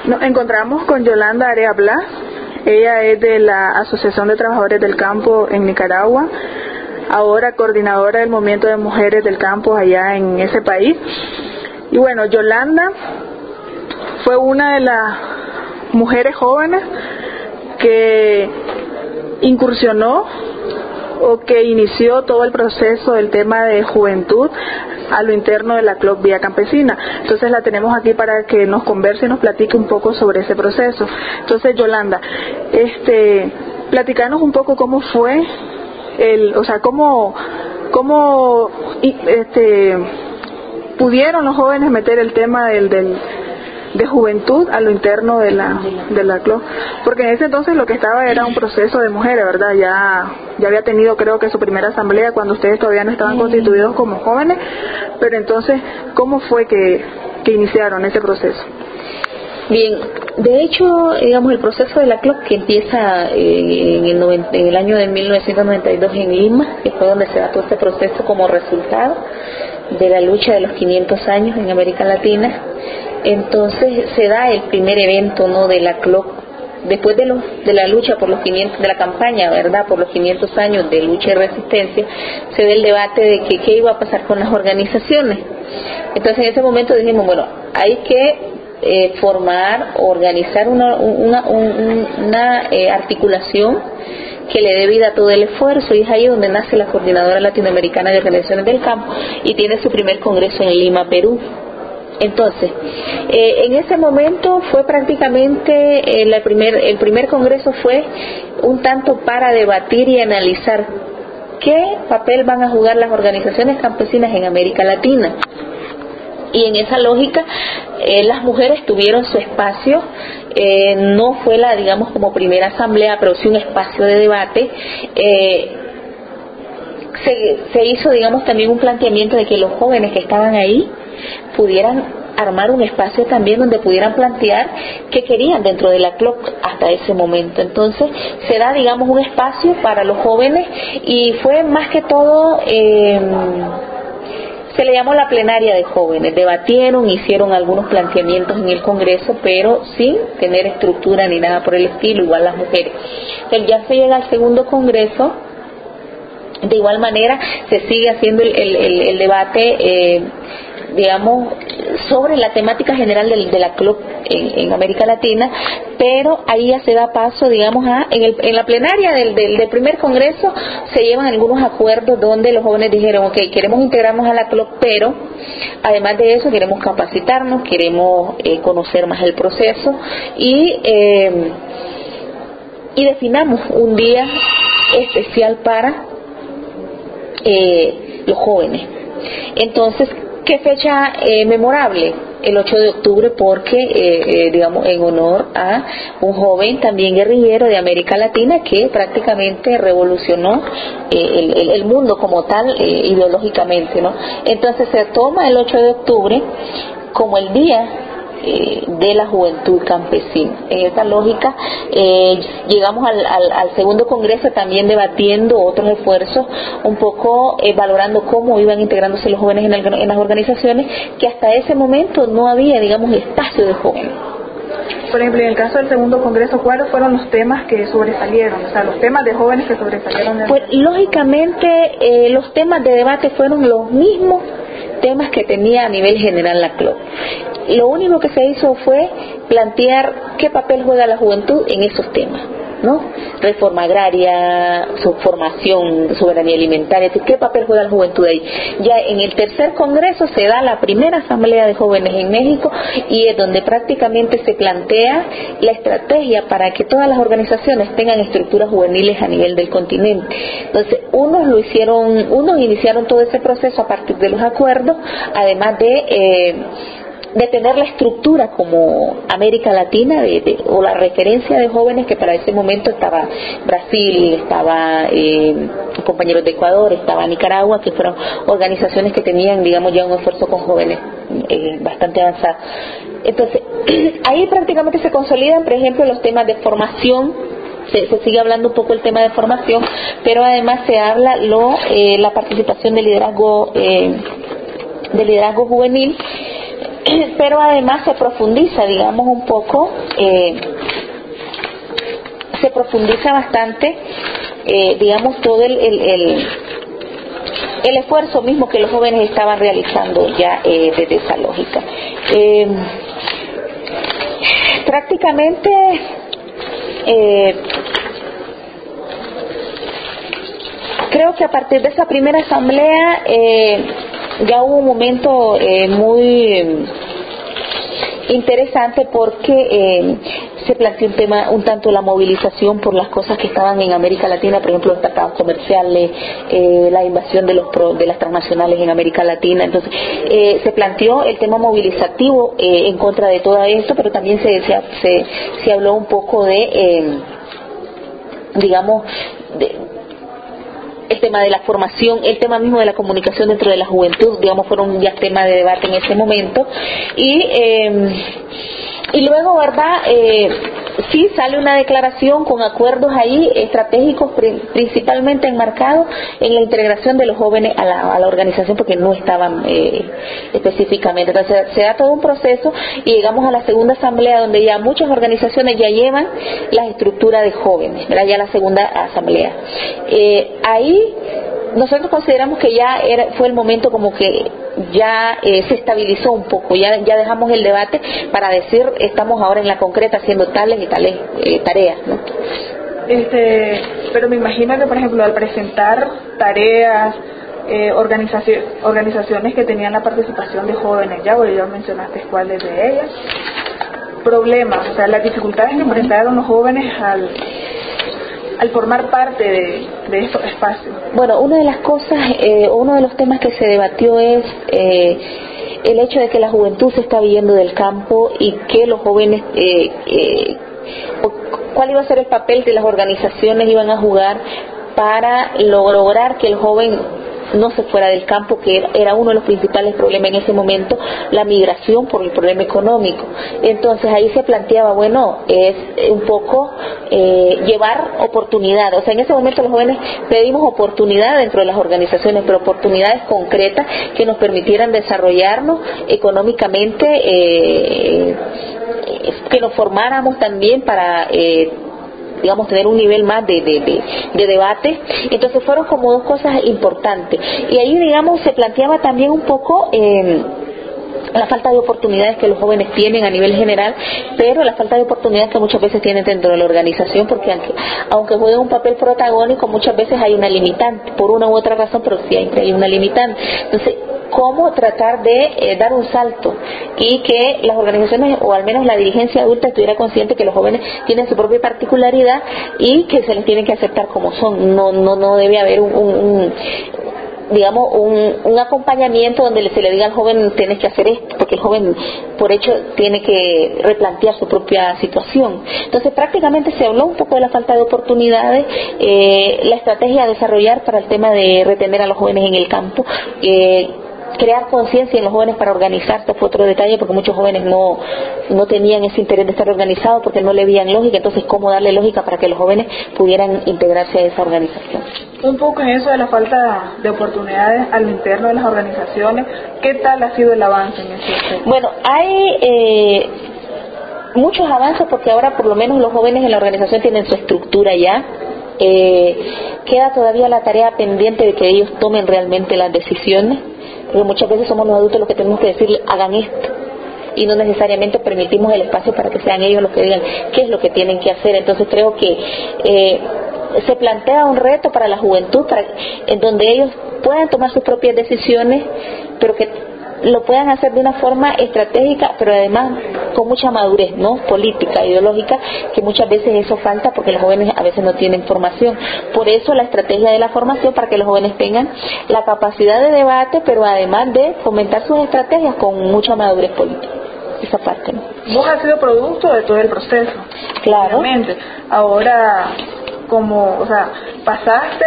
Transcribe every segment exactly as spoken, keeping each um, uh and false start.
Nos encontramos con Yolanda Area Blas. Ella es de la Asociación de Trabajadores del Campo en Nicaragua, ahora coordinadora del Movimiento de Mujeres del Campo allá en ese país. Y bueno, Yolanda fue una de las mujeres jóvenes que incursionó o que inició todo el proceso del tema de juventud a lo interno de la C L O C Vía Campesina. Entonces la tenemos aquí para que nos converse y nos platique un poco sobre ese proceso. Entonces, Yolanda, este, platicanos un poco cómo fue el, o sea, cómo, cómo, este, pudieron los jóvenes meter el tema del, del de juventud a lo interno de la de la C L O C, porque en ese entonces lo que estaba era un proceso de mujeres, ¿verdad? Ya ya había tenido, creo que su primera asamblea cuando ustedes todavía no estaban constituidos como jóvenes, pero entonces, ¿cómo fue que, que iniciaron ese proceso? Bien, de hecho, digamos, el proceso de la C L O C que empieza eh, en, el noventa, en el año de mil novecientos noventa y dos en Lima, que fue donde se da todo este proceso como resultado de la lucha de los quinientos años en América Latina. Entonces se da el primer evento, ¿no?, de la C L O C después de, los, de la lucha por los quinientos, de la campaña, ¿verdad?, por los quinientos años de lucha y resistencia. Se da el debate de que qué iba a pasar con las organizaciones. Entonces en ese momento dijimos, bueno, hay que eh, formar, organizar una, una, una, una eh, articulación que le dé vida a todo el esfuerzo, y es ahí donde nace la Coordinadora Latinoamericana de Organizaciones del Campo y tiene su primer congreso en Lima, Perú. Entonces, eh, en ese momento fue prácticamente eh, la primer, el primer congreso fue un tanto para debatir y analizar qué papel van a jugar las organizaciones campesinas en América Latina. Y en esa lógica, eh, las mujeres tuvieron su espacio. Eh, no fue la, digamos, como primera asamblea, pero sí un espacio de debate. Eh, se, se hizo, digamos, también un planteamiento de que los jóvenes que estaban ahí pudieran armar un espacio también donde pudieran plantear qué querían dentro de la C L O C hasta ese momento. Entonces se da, digamos, un espacio para los jóvenes, y fue más que todo, eh, se le llamó la plenaria de jóvenes. Debatieron, hicieron algunos planteamientos en el Congreso, pero sin tener estructura ni nada por el estilo, igual las mujeres. Entonces ya se llega al segundo Congreso. De igual manera se sigue haciendo el, el, el, el debate, eh, digamos, sobre la temática general de, de la C L O C en, en América Latina, pero ahí ya se da paso, digamos, a en, el, en la plenaria del, del, del primer congreso se llevan algunos acuerdos donde los jóvenes dijeron, ok, queremos integrarnos a la C L O C, pero además de eso queremos capacitarnos, queremos eh, conocer más el proceso, y eh, y definamos un día especial para eh, los jóvenes. Entonces, ¿qué fecha eh, memorable? El ocho de octubre, porque eh, eh, digamos, en honor a un joven también guerrillero de América Latina que prácticamente revolucionó eh, el, el, el mundo como tal, eh, ideológicamente, ¿no? Entonces se toma el ocho de octubre como el día Eh, de la juventud campesina. En esta lógica eh, llegamos al, al, al segundo congreso también debatiendo otros esfuerzos, un poco eh, valorando cómo iban integrándose los jóvenes en, el, en las organizaciones, que hasta ese momento no había, digamos, espacio de jóvenes. Por ejemplo, en el caso del segundo congreso, ¿cuáles fueron los temas que sobresalieron? O sea, los temas de jóvenes que sobresalieron. Pues lógicamente eh, los temas de debate fueron los mismos temas que tenía a nivel general la C L O C. Lo único que se hizo fue plantear qué papel juega la juventud en esos temas, ¿no? Reforma agraria, su formación, soberanía alimentaria, ¿qué papel juega la juventud ahí? Ya en el tercer congreso se da la primera asamblea de jóvenes en México, y es donde prácticamente se plantea la estrategia para que todas las organizaciones tengan estructuras juveniles a nivel del continente. Entonces, unos lo hicieron, unos iniciaron todo ese proceso a partir de los acuerdos, además de eh, de tener la estructura como América Latina, de, de, o la referencia de jóvenes, que para ese momento estaba Brasil, estaba eh, compañeros de Ecuador, estaba Nicaragua, que fueron organizaciones que tenían, digamos, ya un esfuerzo con jóvenes eh, bastante avanzado. Entonces, ahí prácticamente se consolidan, por ejemplo, los temas de formación. Se, se sigue hablando un poco el tema de formación, pero además se habla lo eh, la participación de liderazgo eh, de liderazgo juvenil, pero además se profundiza, digamos, un poco, eh, se profundiza bastante, eh, digamos, todo el, el, el, el esfuerzo mismo que los jóvenes estaban realizando ya eh, desde esa lógica. Eh, prácticamente, eh, creo que a partir de esa primera asamblea eh, ya hubo un momento eh, muy interesante porque eh, se planteó un tema un tanto la movilización por las cosas que estaban en América Latina, por ejemplo los tratados comerciales, eh, la invasión de los pro, de las transnacionales en América Latina. Entonces eh, se planteó el tema movilizativo eh, en contra de todo esto, pero también se se, se, se habló un poco de eh, digamos de el tema de la formación, el tema mismo de la comunicación dentro de la juventud, digamos, fueron ya temas de debate en ese momento. Y eh, y luego, ¿verdad? Eh, sí sale una declaración con acuerdos ahí estratégicos principalmente enmarcados en la integración de los jóvenes a la, a la organización, porque no estaban eh, específicamente. Entonces se da todo un proceso y llegamos a la segunda asamblea donde ya muchas organizaciones ya llevan la estructura de jóvenes, ¿verdad? Ya la segunda asamblea. Eh, ahí nosotros consideramos que ya era, fue el momento como que ya eh, se estabilizó un poco, ya, ya dejamos el debate para decir estamos ahora en la concreta haciendo tales y tales eh, tareas, ¿no? Este, pero me imagino que, por ejemplo, al presentar tareas, eh, organización, organizaciones que tenían la participación de jóvenes, ya, ya mencionaste cuáles de ellas, problemas, o sea, las dificultades que enfrentaron los jóvenes al al formar parte de, de estos espacios. Bueno, una de las cosas, eh, uno de los temas que se debatió es eh, el hecho de que la juventud se está viendo del campo y que los jóvenes, eh, eh, cuál iba a ser el papel que las organizaciones iban a jugar para lograr que el joven no se fuera del campo, que era uno de los principales problemas en ese momento, la migración por el problema económico. Entonces ahí se planteaba, bueno, es un poco eh, llevar oportunidad, o sea, en ese momento los jóvenes pedimos oportunidad dentro de las organizaciones, pero oportunidades concretas que nos permitieran desarrollarnos económicamente, eh, que nos formáramos también para eh, digamos, tener un nivel más de, de, de, de debate. Entonces fueron como dos cosas importantes. Y ahí, digamos, se planteaba también un poco eh, la falta de oportunidades que los jóvenes tienen a nivel general, pero la falta de oportunidades que muchas veces tienen dentro de la organización, porque aunque, aunque jueguen un papel protagónico, muchas veces hay una limitante, por una u otra razón, pero siempre hay una limitante. Entonces, cómo tratar de eh, dar un salto y que las organizaciones, o al menos la dirigencia adulta, estuviera consciente que los jóvenes tienen su propia particularidad y que se les tiene que aceptar como son. No no no debe haber un, un, un digamos un, un acompañamiento donde se le diga al joven tienes que hacer esto, porque el joven por hecho tiene que replantear su propia situación. Entonces prácticamente se habló un poco de la falta de oportunidades, eh, la estrategia a desarrollar para el tema de retener a los jóvenes en el campo, eh, crear conciencia en los jóvenes para organizarse fue otro detalle, porque muchos jóvenes no no tenían ese interés de estar organizados porque no le veían lógica. Entonces, cómo darle lógica para que los jóvenes pudieran integrarse a esa organización. Un poco en eso de la falta de oportunidades al interno de las organizaciones, ¿qué tal ha sido el avance en ese aspecto? Bueno, hay eh, muchos avances, porque ahora por lo menos los jóvenes en la organización tienen su estructura ya. Eh, queda todavía la tarea pendiente de que ellos tomen realmente las decisiones, porque muchas veces somos los adultos los que tenemos que decirle hagan esto, y no necesariamente permitimos el espacio para que sean ellos los que digan qué es lo que tienen que hacer. Entonces creo que eh, se plantea un reto para la juventud, para, en donde ellos puedan tomar sus propias decisiones, pero que lo puedan hacer de una forma estratégica, pero además con mucha madurez, ¿no? Política, ideológica, que muchas veces eso falta porque los jóvenes a veces no tienen formación. Por eso la estrategia de la formación, para que los jóvenes tengan la capacidad de debate, pero además de fomentar sus estrategias con mucha madurez política. Esa parte, ¿no? Vos has sido producto de todo el proceso. Claro. Obviamente. Ahora, como, o sea, pasaste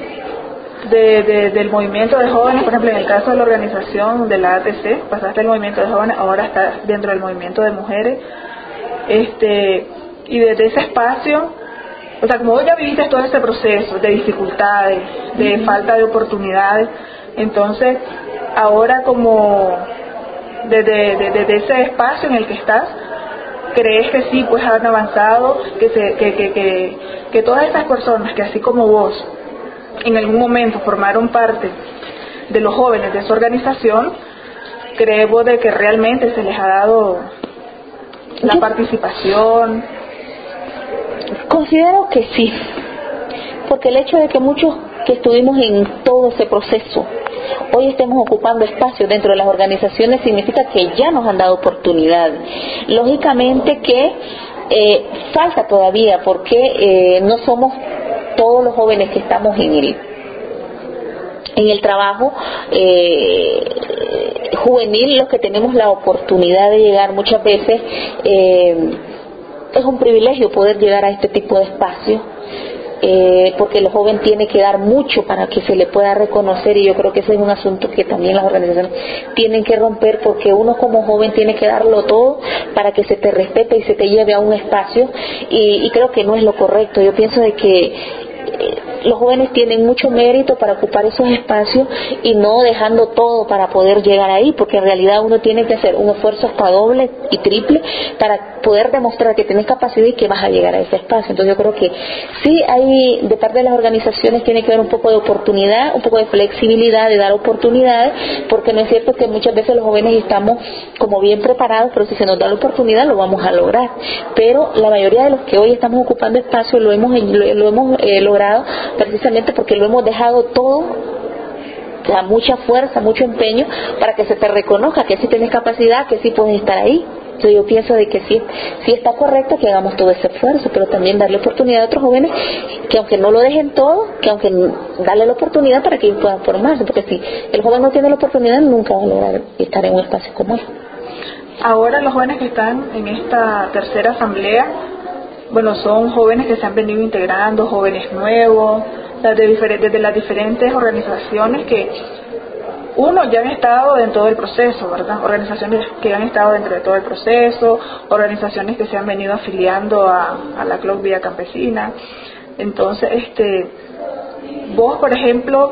De, de, del movimiento de jóvenes, por ejemplo, en el caso de la organización de la A T C, pasaste el movimiento de jóvenes, ahora estás dentro del movimiento de mujeres, este y desde ese espacio, o sea, como vos ya viviste todo ese proceso de dificultades, de falta de oportunidades, entonces ahora como desde, desde, desde ese espacio en el que estás, crees que sí, pues han avanzado, que, se, que, que, que, que todas estas personas que así como vos, en algún momento formaron parte de los jóvenes de esa organización, crees vos de que realmente se les ha dado la Yo participación? considero que sí, porque el hecho de que muchos que estuvimos en todo ese proceso hoy estemos ocupando espacios dentro de las organizaciones significa que ya nos han dado oportunidad. Lógicamente que eh, falta todavía, porque eh, no somos todos los jóvenes que estamos en el en el trabajo eh, juvenil los que tenemos la oportunidad de llegar. Muchas veces eh, es un privilegio poder llegar a este tipo de espacios, eh, porque el joven tiene que dar mucho para que se le pueda reconocer, y yo creo que ese es un asunto que también las organizaciones tienen que romper, porque uno como joven tiene que darlo todo para que se te respete y se te lleve a un espacio, y, y creo que no es lo correcto. Yo pienso de que eh, los jóvenes tienen mucho mérito para ocupar esos espacios y no dejando todo para poder llegar ahí, porque en realidad uno tiene que hacer un esfuerzo hasta doble y triple para poder demostrar que tienes capacidad y que vas a llegar a ese espacio. Entonces yo creo que sí hay, de parte de las organizaciones tiene que haber un poco de oportunidad, un poco de flexibilidad, de dar oportunidades, porque no es cierto que muchas veces los jóvenes estamos como bien preparados, pero si se nos da la oportunidad lo vamos a lograr. Pero la mayoría de los que hoy estamos ocupando espacio lo hemos, lo, lo hemos eh, logrado precisamente porque lo hemos dejado todo, o sea, mucha fuerza, mucho empeño para que se te reconozca que sí tienes capacidad, que sí puedes estar ahí. Entonces yo pienso de que sí, sí está correcto que hagamos todo ese esfuerzo, pero también darle oportunidad a otros jóvenes que aunque no lo dejen todo, que aunque darle la oportunidad para que ellos puedan formarse, porque si el joven no tiene la oportunidad nunca va a lograr estar en un espacio como este. Ahora los jóvenes que están en esta tercera asamblea, bueno, son jóvenes que se han venido integrando, jóvenes nuevos, de diferentes, de las diferentes organizaciones que uno ya han estado dentro del proceso, ¿verdad? Organizaciones que han estado dentro de todo el proceso, organizaciones que se han venido afiliando a, a la Club Vía Campesina. Entonces, este, vos, por ejemplo,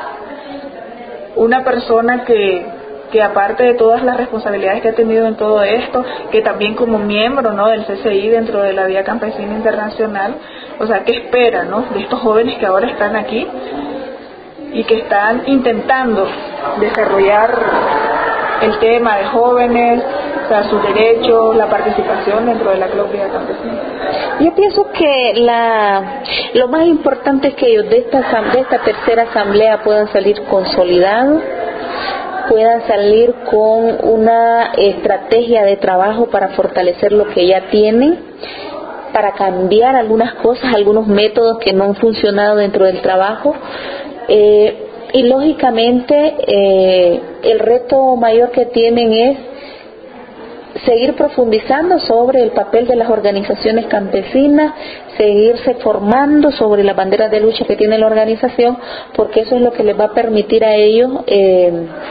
una persona que que aparte de todas las responsabilidades que ha tenido en todo esto, que también como miembro, ¿no?, del C C I dentro de la Vía Campesina Internacional, o sea, ¿qué espera, ¿no?, de estos jóvenes que ahora están aquí y que están intentando desarrollar el tema de jóvenes, o sea, sus derechos, la participación dentro de la Club Vía Campesina? Yo pienso que la, lo más importante es que ellos de esta, de esta tercera asamblea puedan salir consolidados, puedan salir con una estrategia de trabajo para fortalecer lo que ya tienen, para cambiar algunas cosas, algunos métodos que no han funcionado dentro del trabajo, eh, y lógicamente eh, el reto mayor que tienen es seguir profundizando sobre el papel de las organizaciones campesinas, seguirse formando sobre las banderas de lucha que tiene la organización, porque eso es lo que les va a permitir a ellos eh,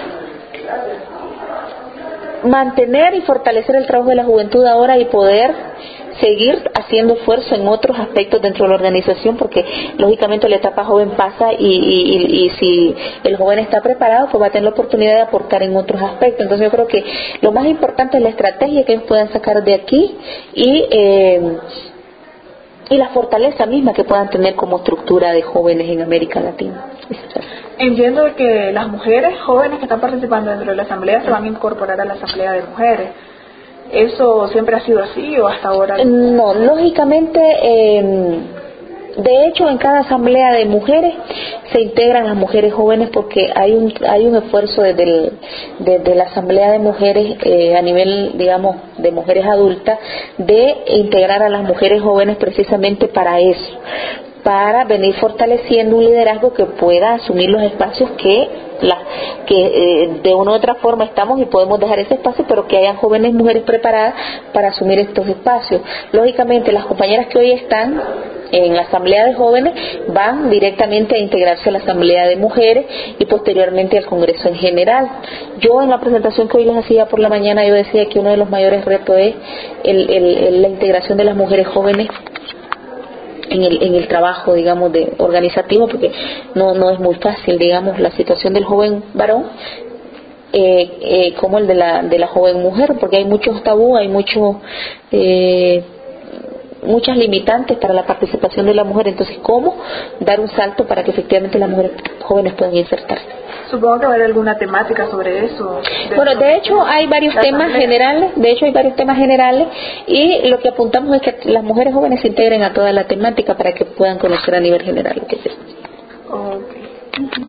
mantener y fortalecer el trabajo de la juventud ahora y poder seguir haciendo esfuerzo en otros aspectos dentro de la organización, porque lógicamente la etapa joven pasa y, y, y, y si el joven está preparado pues va a tener la oportunidad de aportar en otros aspectos. Entonces yo creo que lo más importante es la estrategia que ellos puedan sacar de aquí y eh, y la fortaleza misma que puedan tener como estructura de jóvenes en América Latina. Entiendo que las mujeres jóvenes que están participando dentro de la asamblea se van a incorporar a la asamblea de mujeres. ¿Eso siempre ha sido así o hasta ahora? No, lógicamente, eh, de hecho en cada asamblea de mujeres se integran las mujeres jóvenes, porque hay un hay un esfuerzo desde, el, desde la asamblea de mujeres eh, a nivel, digamos, de mujeres adultas, de integrar a las mujeres jóvenes precisamente para eso, para venir fortaleciendo un liderazgo que pueda asumir los espacios que la, que eh, de una u otra forma estamos y podemos dejar ese espacio, pero que hayan jóvenes mujeres preparadas para asumir estos espacios. Lógicamente las compañeras que hoy están en la asamblea de jóvenes van directamente a integrarse a la asamblea de mujeres y posteriormente al Congreso en general. Yo en la presentación que hoy les hacía por la mañana yo decía que uno de los mayores retos es el, el, el, la integración de las mujeres jóvenes en el, en el trabajo, digamos, de organizativo, porque no, no es muy fácil, digamos, la situación del joven varón eh, eh, como el de la de la joven mujer, porque hay muchos tabú, hay muchos eh, muchas limitantes para la participación de la mujer. Entonces, ¿cómo dar un salto para que efectivamente las mujeres jóvenes puedan insertarse? Supongo que va a haber alguna temática sobre eso. De bueno, de hecho hay varios temas asamblea. generales, de hecho hay varios temas generales y lo que apuntamos es que las mujeres jóvenes se integren a toda la temática para que puedan conocer a nivel general lo que es. Okay.